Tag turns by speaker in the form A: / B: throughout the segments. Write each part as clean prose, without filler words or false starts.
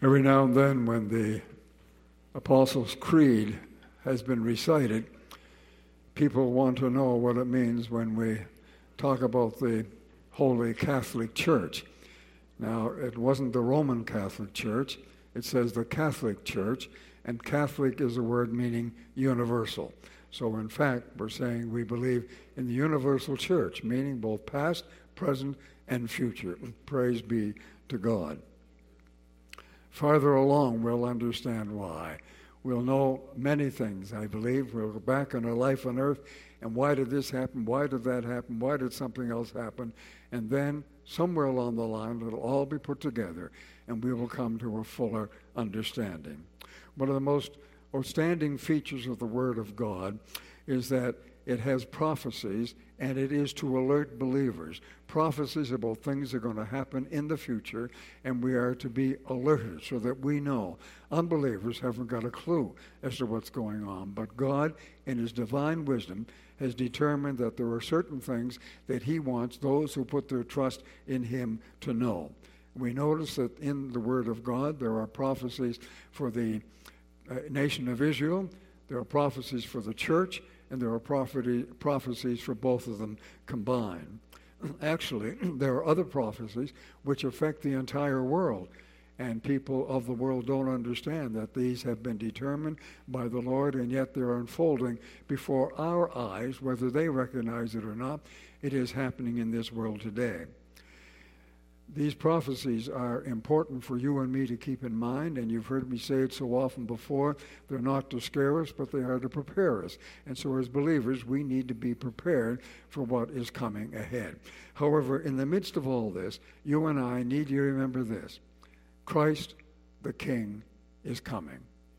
A: Every now and then when the Apostles' Creed has been recited, people want to know what it means when we talk about the Holy Catholic Church. Now, it wasn't the Roman Catholic Church. It says the Catholic Church, and Catholic is a word meaning universal. So, in fact, we're saying we believe in the universal church, meaning both past, present, and future. Praise be to God. Farther along, we'll understand why. We'll know many things, I believe. We'll go back on our life on earth, and why did this happen? Why did that happen? Why did something else happen? And then, somewhere along the line, it'll all be put together, and we will come to a fuller understanding. One of the most outstanding features of the Word of God is that it has prophecies, and it is to alert believers. Prophecies about things that are going to happen in the future, and we are to be alerted so that we know. Unbelievers haven't got a clue as to what's going on, but God, in His divine wisdom, has determined that there are certain things that He wants those who put their trust in Him to know. We notice that in the Word of God, there are prophecies for the nation of Israel, there are prophecies for the church, and there are prophecies for both of them combined. Actually, there are other prophecies which affect the entire world, and people of the world don't understand that these have been determined by the Lord, and yet they're unfolding before our eyes, whether they recognize it or not. It is happening in this world today. These prophecies are important for you and me to keep in mind, and you've heard me say it so often before. They're not to scare us, but they are to prepare us. And so as believers, we need to be prepared for what is coming ahead. However, in the midst of all this, you and I need to remember this. Christ the King is coming.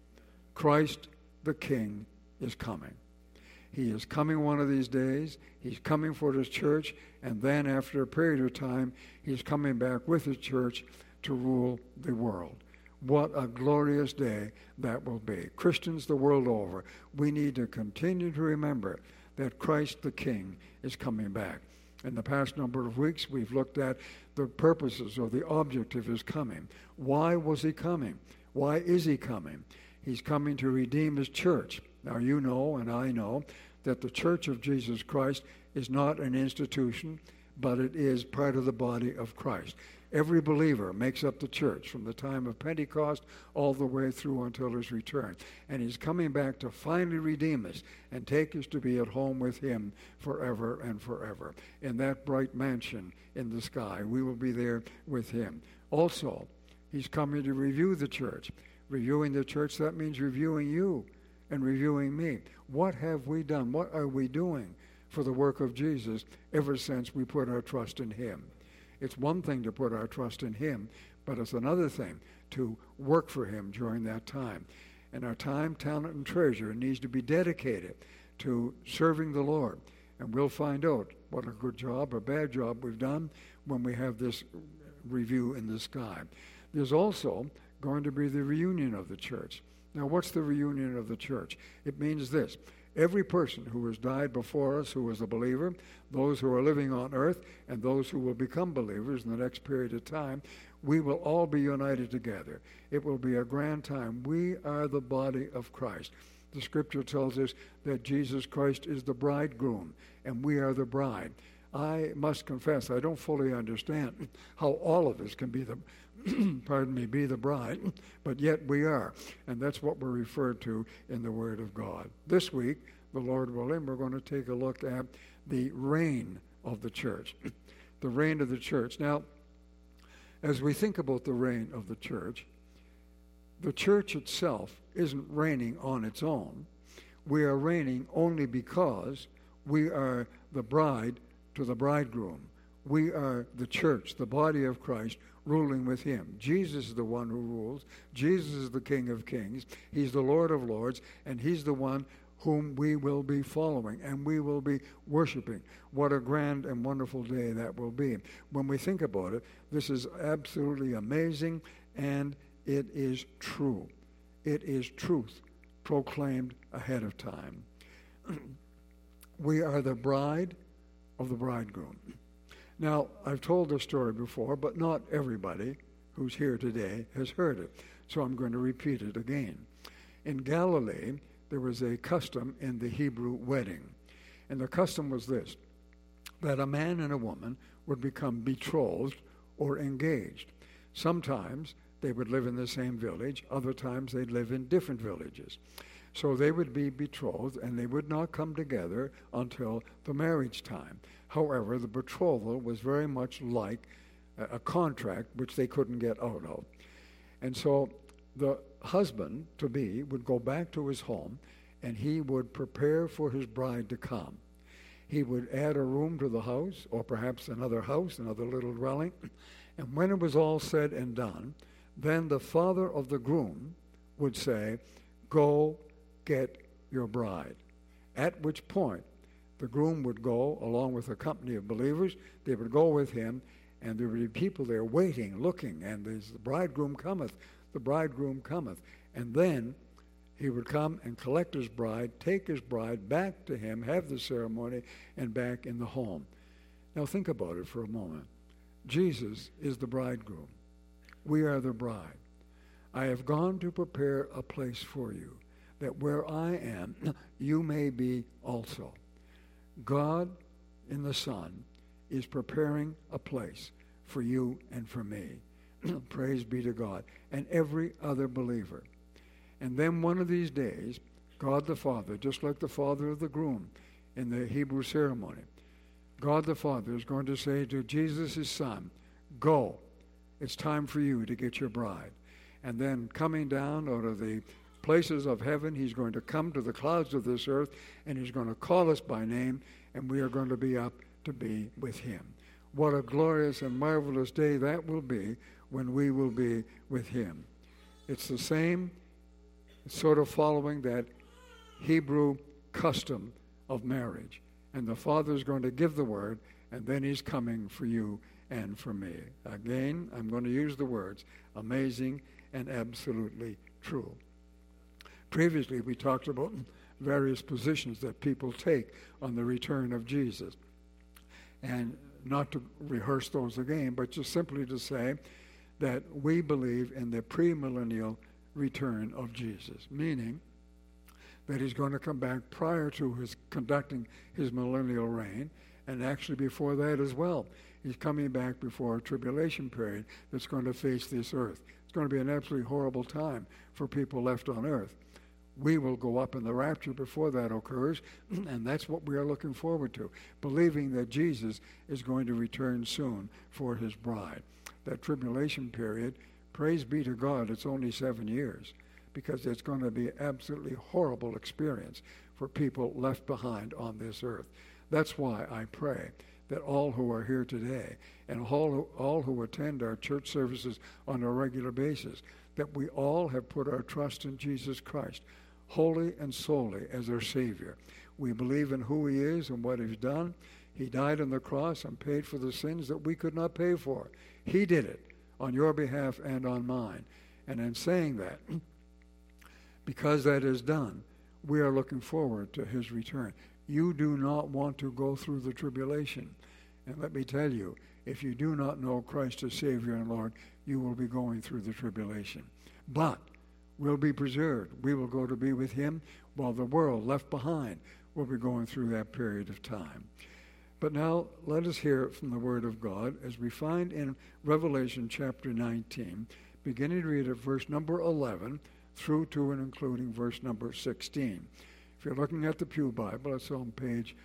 A: Christ the King is coming. He is coming one of these days. He's coming for His church, and then after a period of time, He's coming back with His church to rule the world. What a glorious day that will be. Christians the world over, we need to continue to remember that Christ the King is coming back. In the past number of weeks, we've looked at the purposes or the object of His coming. Why was He coming? Why is He coming? He's coming to redeem His church. Now, you know and I know that the Church of Jesus Christ is not an institution, but it is part of the body of Christ. Every believer makes up the church from the time of Pentecost all the way through until His return. And He's coming back to finally redeem us and take us to be at home with Him forever and forever. In that bright mansion in the sky, we will be there with Him. Also, He's coming to review the church. Reviewing the church, that means reviewing you and reviewing me. What have we done? What are we doing for the work of Jesus ever since we put our trust in Him? It's one thing to put our trust in Him, but it's another thing to work for Him during that time. And our time, talent, and treasure needs to be dedicated to serving the Lord. And we'll find out what a good job or bad job we've done when we have this review in the sky. There's also going to be the reunion of the church. Now, what's the reunion of the church? It means this. Every person who has died before us who is a believer, those who are living on earth, and those who will become believers in the next period of time, we will all be united together. It will be a grand time. We are the body of Christ. The Scripture tells us that Jesus Christ is the bridegroom, and we are the bride. I must confess, I don't fully understand how all of us can be the be the bride, but yet we are. And that's what we're referred to in the Word of God. This week, the Lord willing, we're going to take a look at the reign of the church. The reign of the church. Now, as we think about the reign of the church itself isn't reigning on its own. We are reigning only because we are the bride to the bridegroom. We are the church, the body of Christ, ruling with Him. Jesus is the one who rules. Jesus is the King of Kings. He's the Lord of Lords, and He's the one whom we will be following and we will be worshiping. What a grand and wonderful day that will be. When we think about it, this is absolutely amazing, and it is true. It is truth proclaimed ahead of time. We are the bride of the bridegroom. Now, I've told this story before, but not everybody who's here today has heard it. So I'm going to repeat it again. In Galilee, there was a custom in the Hebrew wedding. And the custom was this, that a man and a woman would become betrothed or engaged. Sometimes they would live in the same village. Other times they'd live in different villages. So they would be betrothed, and they would not come together until the marriage time. However, the betrothal was very much like a contract which they couldn't get out of. And so the husband-to-be would go back to his home, and he would prepare for his bride to come. He would add a room to the house, or perhaps another house, another little dwelling. And when it was all said and done, then the father of the groom would say, "Go get your bride." At which point, the groom would go along with a company of believers. They would go with him, and there would be people there waiting, looking, and there's the bridegroom cometh, the bridegroom cometh. And then he would come and collect his bride, take his bride back to him, have the ceremony, and back in the home. Now think about it for a moment. Jesus is the bridegroom. We are the bride. I have gone to prepare a place for you, that where I am, you may be also. God in the Son is preparing a place for you and for me. Praise be to God. And every other believer. And then one of these days, God the Father, just like the father of the groom in the Hebrew ceremony, God the Father is going to say to Jesus, his Son, "Go. It's time for you to get your bride." And then coming down out of the places of heaven, he's going to come to the clouds of this earth, and he's going to call us by name, and we are going to be up to be with him. What a glorious and marvelous day that will be when we will be with him. It's the same sort of following that Hebrew custom of marriage. And the Father's going to give the word, and then he's coming for you and for me. Again, I'm going to use the words, amazing and absolutely true. Previously, we talked about various positions that people take on the return of Jesus. And not to rehearse those again, but just simply to say that we believe in the premillennial return of Jesus, meaning that he's going to come back prior to his conducting his millennial reign, and actually before that as well. He's coming back before a tribulation period that's going to face this earth. It's going to be an absolutely horrible time for people left on earth. We will go up in the rapture before that occurs, and that's what we are looking forward to, believing that Jesus is going to return soon for his bride. That tribulation period, praise be to God, it's only 7 years, because it's going to be an absolutely horrible experience for people left behind on this earth. That's why I pray that all who are here today and all who attend our church services on a regular basis, that we all have put our trust in Jesus Christ, wholly and solely as our Savior. We believe in who he is and what he's done. He died on the cross and paid for the sins that we could not pay for. He did it on your behalf and on mine. And in saying that, because that is done, we are looking forward to his return. You do not want to go through the tribulation. And let me tell you, if you do not know Christ as Savior and Lord, you will be going through the tribulation. But we'll be preserved. We will go to be with him, while the world left behind will be going through that period of time. But now let us hear from the Word of God as we find in Revelation chapter 19, beginning to read at verse number 11 through to and including verse number 16. If you're looking at the Pew Bible, it's on page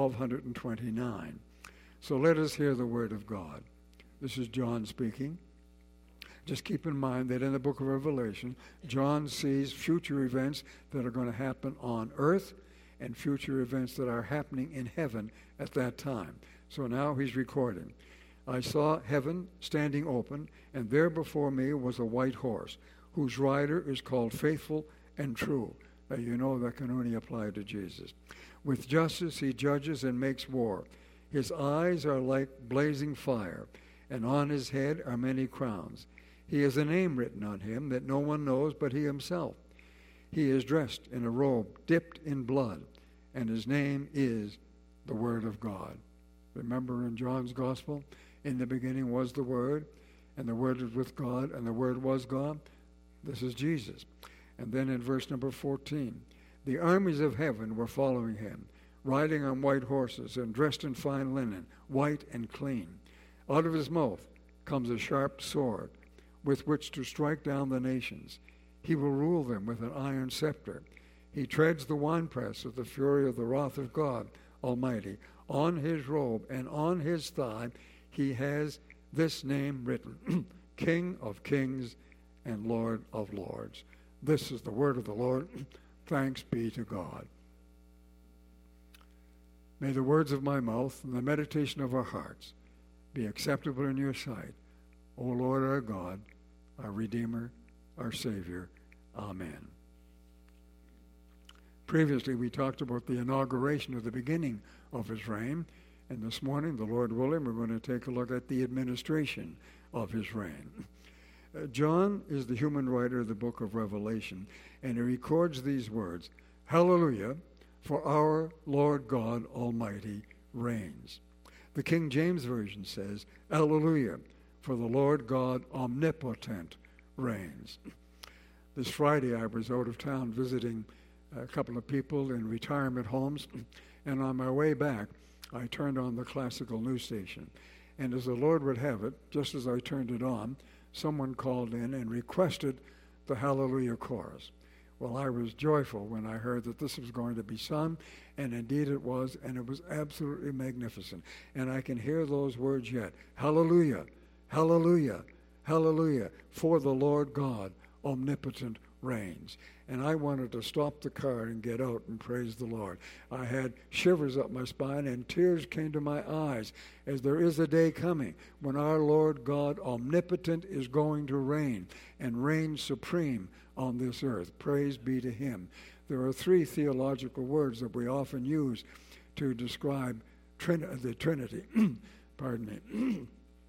A: 1229. So let us hear the Word of God. This is John speaking. Just keep in mind that in the book of Revelation, John sees future events that are going to happen on earth and future events that are happening in heaven at that time. So now he's recording. I saw heaven standing open, and there before me was a white horse, whose rider is called Faithful and True. Now you know that can only apply to Jesus. With justice he judges and makes war. His eyes are like blazing fire, and on his head are many crowns. He has a name written on him that no one knows but he himself. He is dressed in a robe dipped in blood, and his name is the Word of God. Remember in John's Gospel, in the beginning was the Word, and the Word was with God, and the Word was God. This is Jesus. And then in verse number 14, the armies of heaven were following him, riding on white horses and dressed in fine linen, white and clean. Out of his mouth comes a sharp sword, with which to strike down the nations. He will rule them with an iron scepter. He treads the winepress of the fury of the wrath of God Almighty. On his robe and on his thigh he has this name written, King of Kings and Lord of Lords. This is the word of the Lord. Thanks be to God. May the words of my mouth and the meditation of our hearts be acceptable in your sight, O Lord our God, our Redeemer, our Savior. Amen. Previously, we talked about the inauguration of the beginning of his reign, and this morning, the Lord willing, we're going to take a look at the administration of his reign. John is the human writer of the book of Revelation, and he records these words, Hallelujah, for our Lord God Almighty reigns. The King James Version says, Hallelujah, for the Lord God Omnipotent reigns. This Friday, I was out of town visiting a couple of people in retirement homes, and on my way back, I turned on the classical news station. And as the Lord would have it, just as I turned it on, someone called in and requested the Hallelujah chorus. Well, I was joyful when I heard that this was going to be sung, and indeed it was, and it was absolutely magnificent. And I can hear those words yet. Hallelujah, hallelujah, hallelujah, for the Lord God omnipotent reigns. And I wanted to stop the car and get out and praise the Lord. I had shivers up my spine and tears came to my eyes, as there is a day coming when our Lord God omnipotent is going to reign and reign supreme on this earth. Praise be to him. There are three theological words that we often use to describe the Trinity. Pardon me.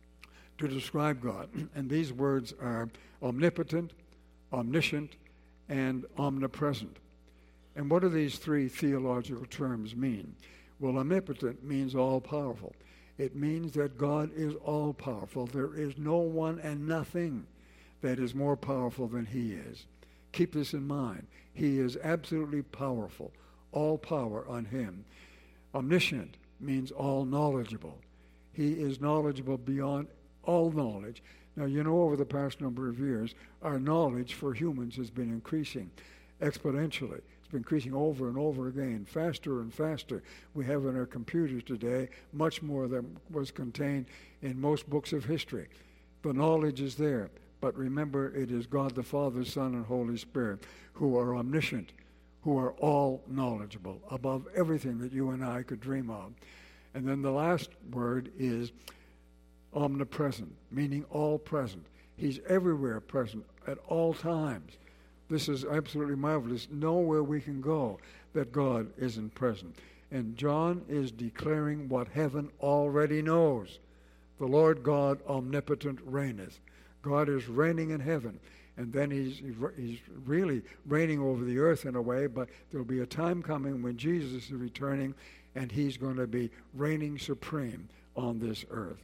A: To describe God. And these words are omnipotent, omniscient, and omnipresent. And what do these three theological terms mean? Well, omnipotent means all-powerful. It means that God is all-powerful. There is no one and nothing that is more powerful than he is. Keep this in mind. He is absolutely powerful. All power on him. Omniscient means all-knowledgeable. He is knowledgeable beyond all knowledge. Now, you know, over the past number of years, our knowledge for humans has been increasing exponentially. It's been increasing over and over again, faster and faster. We have in our computers today much more than was contained in most books of history. The knowledge is there, but remember, it is God the Father, Son, and Holy Spirit who are omniscient, who are all knowledgeable, above everything that you and I could dream of. And then the last word is omnipresent, meaning all present. He's everywhere present at all times. This is absolutely marvelous. Nowhere we can go that God isn't present. And John is declaring what heaven already knows. The Lord God omnipotent reigneth. God is reigning in heaven. And then he's really reigning over the earth in a way, but there'll be a time coming when Jesus is returning and he's going to be reigning supreme on this earth.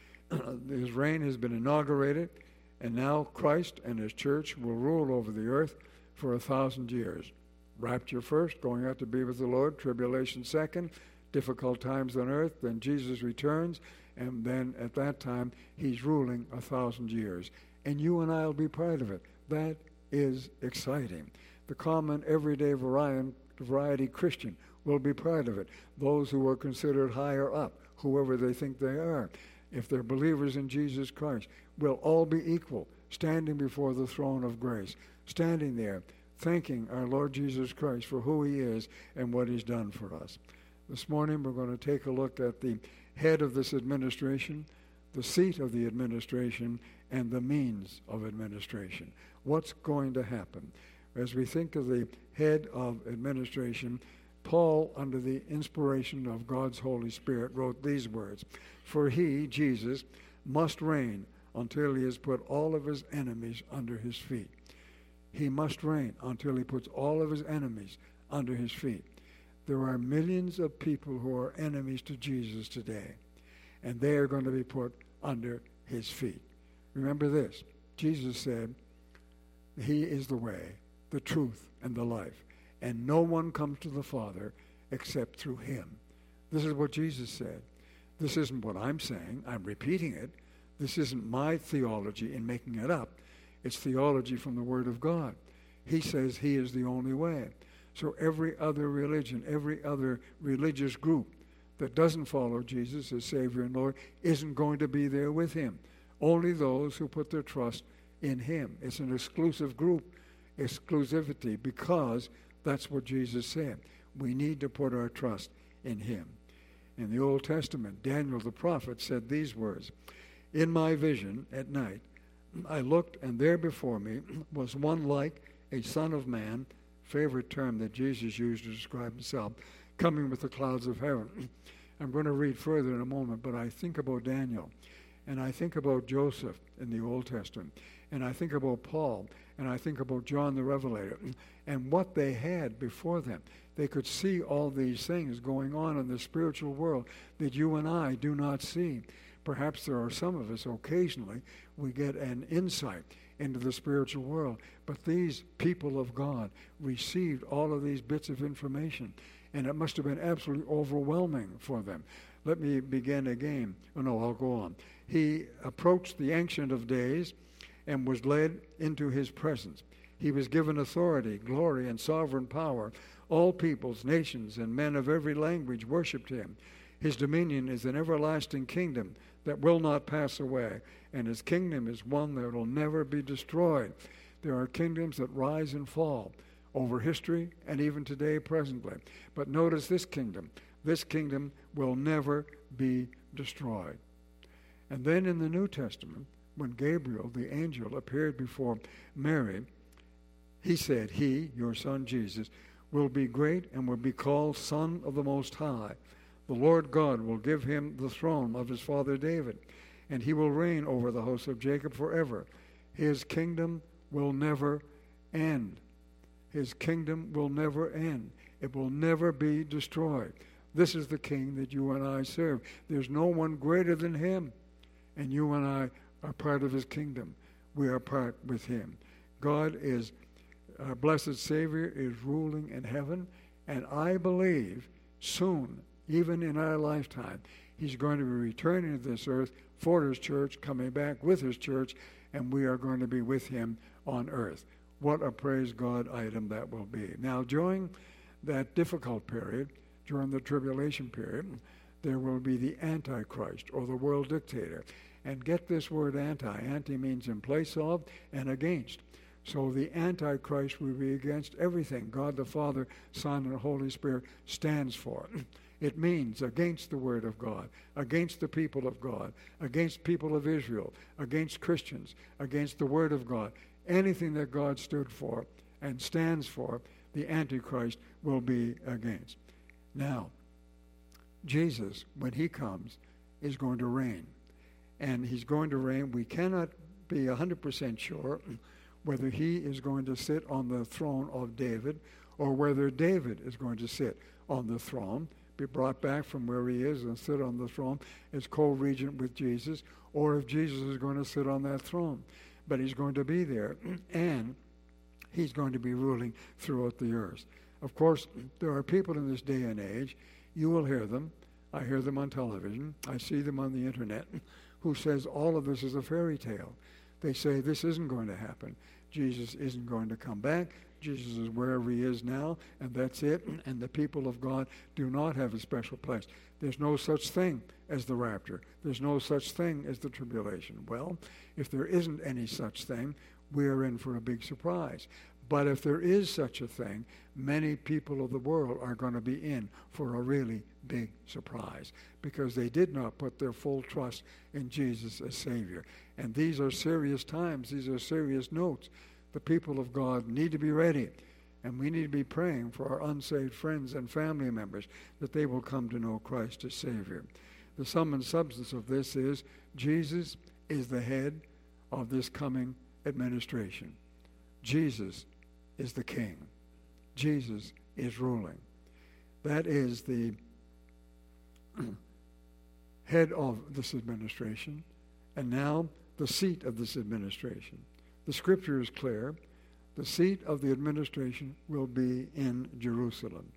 A: His reign has been inaugurated, and now Christ and his church will rule over the earth for 1,000 years. Rapture first, going out to be with the Lord. Tribulation second, difficult times on earth. Then Jesus returns, and then at that time, he's ruling 1,000 years. And you and I will be part of it. That is exciting. The common, everyday variety Christian will be part of it. Those who are considered higher up, whoever they think they are, if they're believers in Jesus Christ, will all be equal, standing before the throne of grace, standing there, thanking our Lord Jesus Christ for who he is and what he's done for us. This morning we're going to take a look at the head of this administration, the seat of the administration, and the means of administration. What's going to happen? As we think of the head of administration, Paul, under the inspiration of God's Holy Spirit, wrote these words, "For he, Jesus, must reign until he has put all of his enemies under his feet." He must reign until he puts all of his enemies under his feet. There are millions of people who are enemies to Jesus today, and they are going to be put under his feet. Remember this. Jesus said, He is the way, the truth, and the life. And no one comes to the Father except through Him. This is what Jesus said. This isn't what I'm saying. I'm repeating it. This isn't my theology in making it up. It's theology from the Word of God. He says He is the only way. So every other religion, every other religious group that doesn't follow Jesus as Savior and Lord isn't going to be there with Him. Only those who put their trust in Him. It's an exclusive group, exclusivity, because that's what Jesus said. We need to put our trust in Him. In the Old Testament, Daniel the prophet said these words, "In my vision at night, I looked, and there before me was one like a son of man," favorite term that Jesus used to describe Himself, "coming with the clouds of heaven." I'm going to read further in a moment, but I think about Daniel, and I think about Joseph in the Old Testament, and I think about Paul, and I think about John the Revelator, and what they had before them. They could see all these things going on in the spiritual world that you and I do not see. Perhaps there are some of us, occasionally, we get an insight into the spiritual world. But these people of God received all of these bits of information, and it must have been absolutely overwhelming for them. Let me begin again. Oh, no, I'll go on. He approached the Ancient of Days and was led into His presence. He was given authority, glory, and sovereign power. All peoples, nations, and men of every language worshipped Him. His dominion is an everlasting kingdom that will not pass away, and His kingdom is one that will never be destroyed. There are kingdoms that rise and fall over history and even today presently. But notice this kingdom. This kingdom will never be destroyed. And then in the New Testament, when Gabriel, the angel, appeared before Mary, he said, "He, your son Jesus, will be great and will be called Son of the Most High. The Lord God will give Him the throne of His father David, and He will reign over the house of Jacob forever. His kingdom will never end." His kingdom will never end. It will never be destroyed. This is the King that you and I serve. There's no one greater than Him, and you and I are part of His kingdom. We are part with Him. God is, our blessed Savior is ruling in heaven, and I believe soon, even in our lifetime, He's going to be returning to this earth for His church, coming back with His church, and we are going to be with Him on earth. What a praise God item that will be. Now, during that difficult period, during the tribulation period, there will be the Antichrist, or the world dictator. And get this word anti. Anti means in place of and against. So the Antichrist will be against everything God the Father, Son, and Holy Spirit stands for. It means against the Word of God, against the people of God, against people of Israel, against Christians, against the Word of God. Anything that God stood for and stands for, the Antichrist will be against. Now, Jesus, when He comes, is going to reign. And He's going to reign. We cannot be 100% sure whether He is going to sit on the throne of David or whether David is going to sit on the throne, be brought back from where he is and sit on the throne as co-regent with Jesus, or if Jesus is going to sit on that throne. But He's going to be there, and He's going to be ruling throughout the earth. Of course, there are people in this day and age, you will hear them, I hear them on television, I see them on the internet, who says all of this is a fairy tale. They say this isn't going to happen. Jesus isn't going to come back. Jesus is wherever He is now, and that's it. And the people of God do not have a special place. There's no such thing as the rapture. There's no such thing as the tribulation. Well, if there isn't any such thing, we are in for a big surprise. But if there is such a thing, many people of the world are going to be in for a really big surprise because they did not put their full trust in Jesus as Savior. And these are serious times. These are serious notes. The people of God need to be ready. And we need to be praying for our unsaved friends and family members that they will come to know Christ as Savior. The sum and substance of this is Jesus is the head of this coming administration. Jesus is the King. Jesus is ruling. That is the head of this administration. And now the seat of this administration. The scripture is clear. The seat of the administration will be in Jerusalem.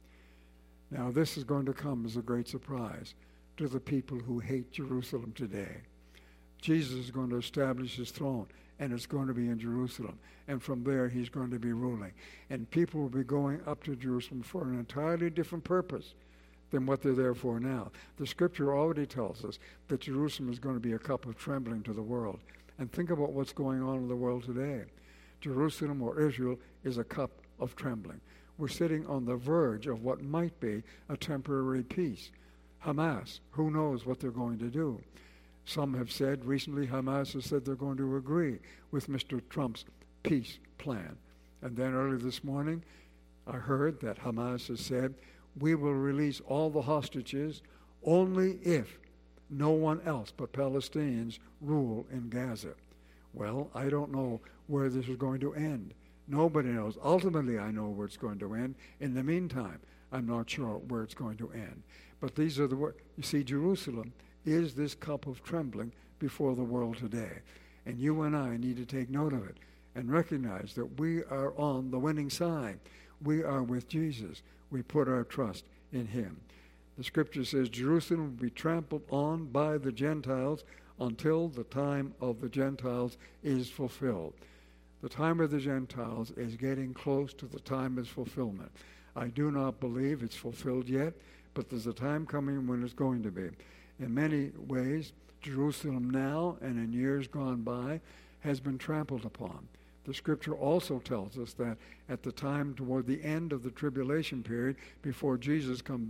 A: Now, this is going to come as a great surprise to the people who hate Jerusalem today. Jesus is going to establish his throne, and it's going to be in Jerusalem. And from there, he's going to be ruling. And people will be going up to Jerusalem for an entirely different purpose than what they're there for now. The scripture already tells us that Jerusalem is going to be a cup of trembling to the world. And think about what's going on in the world today. Jerusalem, or Israel, is a cup of trembling. We're sitting on the verge of what might be a temporary peace. Hamas, who knows what they're going to do? Some have said, recently Hamas has said they're going to agree with Mr. Trump's peace plan. And then early this morning, I heard that Hamas has said, we will release all the hostages only if no one else but Palestinians rule in Gaza. Well, I don't know where this is going to end. Nobody knows. Ultimately, I know where it's going to end. In the meantime, I'm not sure where it's going to end. But these are the words. You see, Jerusalem is this cup of trembling before the world today. And you and I need to take note of it and recognize that we are on the winning side. We are with Jesus. We put our trust in him. The scripture says Jerusalem will be trampled on by the Gentiles until the time of the Gentiles is fulfilled. The time of the Gentiles is getting close to the time of fulfillment. I do not believe it's fulfilled yet, but there's a time coming when it's going to be. In many ways, Jerusalem now and in years gone by has been trampled upon. The scripture also tells us that at the time toward the end of the tribulation period, before Jesus comes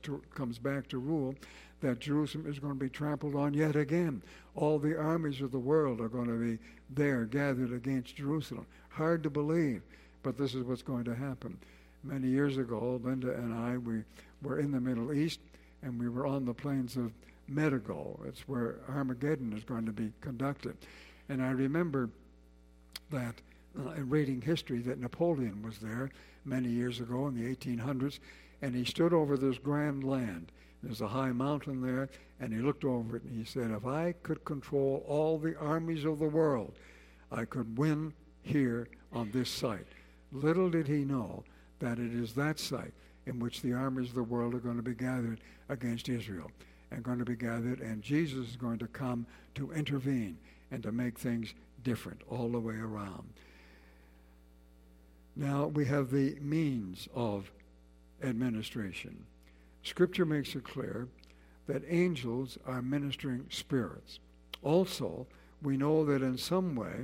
A: back to rule, that Jerusalem is going to be trampled on yet again. All the armies of the world are going to be there gathered against Jerusalem. Hard to believe, but this is what's going to happen. Many years ago, Linda and I, we were in the Middle East, and we were on the plains of Medigo. It's where Armageddon is going to be conducted. And I remember that in reading history that Napoleon was there many years ago in the 1800s, and he stood over this grand land. There's a high mountain there, and he looked over it and he said, if I could control all the armies of the world, I could win here on this site. Little did he know that it is that site in which the armies of the world are going to be gathered against Israel and going to be gathered, and Jesus is going to come to intervene and to make things different all the way around. Now we have the means of administration. Scripture makes it clear that angels are ministering spirits. Also, we know that in some way,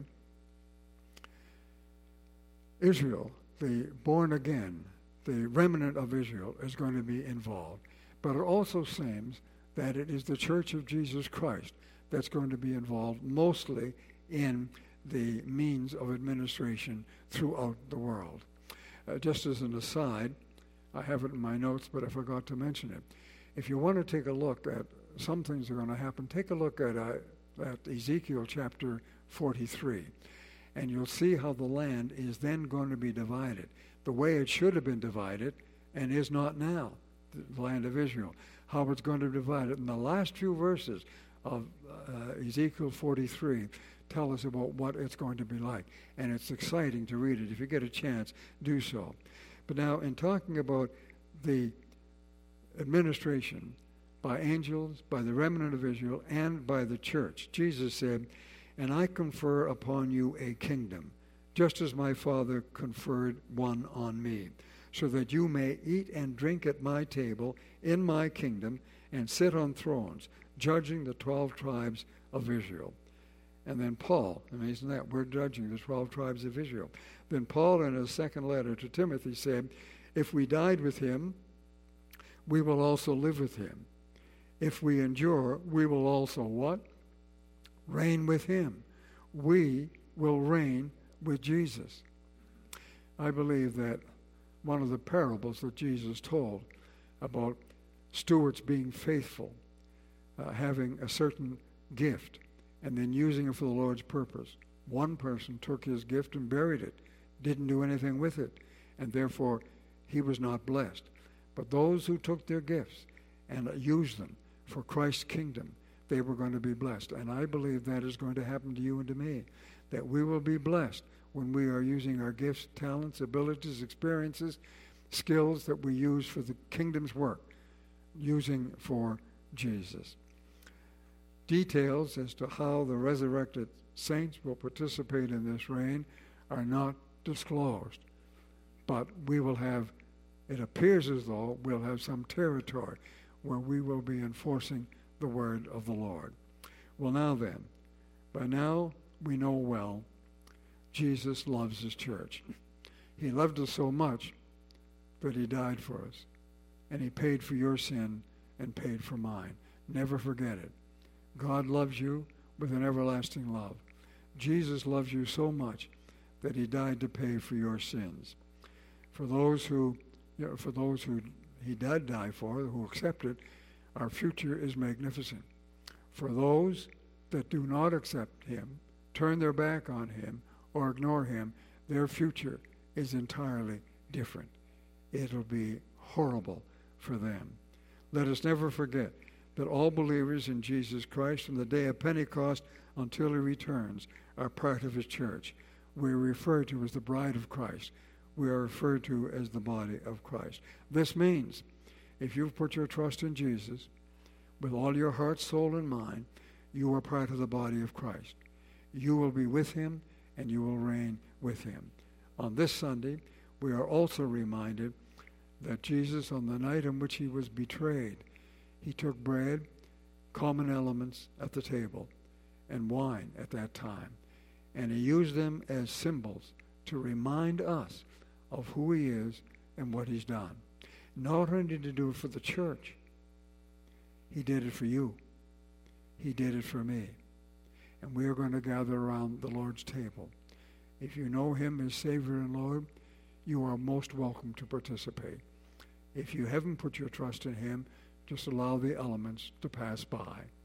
A: Israel, the born again, the remnant of Israel, is going to be involved. But it also seems that it is the Church of Jesus Christ that's going to be involved mostly in the means of administration throughout the world. Just as an aside, I have it in my notes, but I forgot to mention it. If you want to take a look at some things that are going to happen, take a look at Ezekiel chapter 43, and you'll see how the land is then going to be divided, the way it should have been divided and is not now, the land of Israel, how it's going to be divided. And the last few verses of Ezekiel 43 tell us about what it's going to be like, and it's exciting to read it. If you get a chance, do so. But now, in talking about the administration by angels, by the remnant of Israel, and by the church, Jesus said, and I confer upon you a kingdom, just as my Father conferred one on me, so that you may eat and drink at my table in my kingdom and sit on thrones, judging the 12 tribes of Israel. And then Paul, amazing that, we're judging the 12 tribes of Israel. Then Paul, in his second letter to Timothy, said, if we died with him, we will also live with him. If we endure, we will also what? Reign with him. We will reign with Jesus. I believe that one of the parables that Jesus told about stewards being faithful, having a certain gift, and then using it for the Lord's purpose. One person took his gift and buried it, didn't do anything with it, and therefore he was not blessed. But those who took their gifts and used them for Christ's kingdom, they were going to be blessed. And I believe that is going to happen to you and to me, that we will be blessed when we are using our gifts, talents, abilities, experiences, skills that we use for the kingdom's work, using for Jesus. Details as to how the resurrected saints will participate in this reign are not disclosed, but we will have, it appears as though we'll have some territory where we will be enforcing the word of the Lord. Well, now then, by now we know well Jesus loves his church. He loved us so much that he died for us, and he paid for your sin and paid for mine. Never forget it. God loves you with an everlasting love. Jesus loves you so much that he died to pay for your sins. For those who he did die for, who accept it, our future is magnificent. For those that do not accept him, turn their back on him, or ignore him, their future is entirely different. It'll be horrible for them. Let us never forget that all believers in Jesus Christ from the day of Pentecost until he returns are part of his church. We are referred to as the bride of Christ. We are referred to as the body of Christ. This means if you've put your trust in Jesus with all your heart, soul, and mind, you are part of the body of Christ. You will be with him and you will reign with him. On this Sunday, we are also reminded that Jesus, on the night in which he was betrayed, he took bread, common elements at the table, and wine at that time. And he used them as symbols to remind us of who he is and what he's done. Not only did he do it for the church, he did it for you. He did it for me. And we are going to gather around the Lord's table. If you know him as Savior and Lord, you are most welcome to participate. If you haven't put your trust in him, just allow the elements to pass by.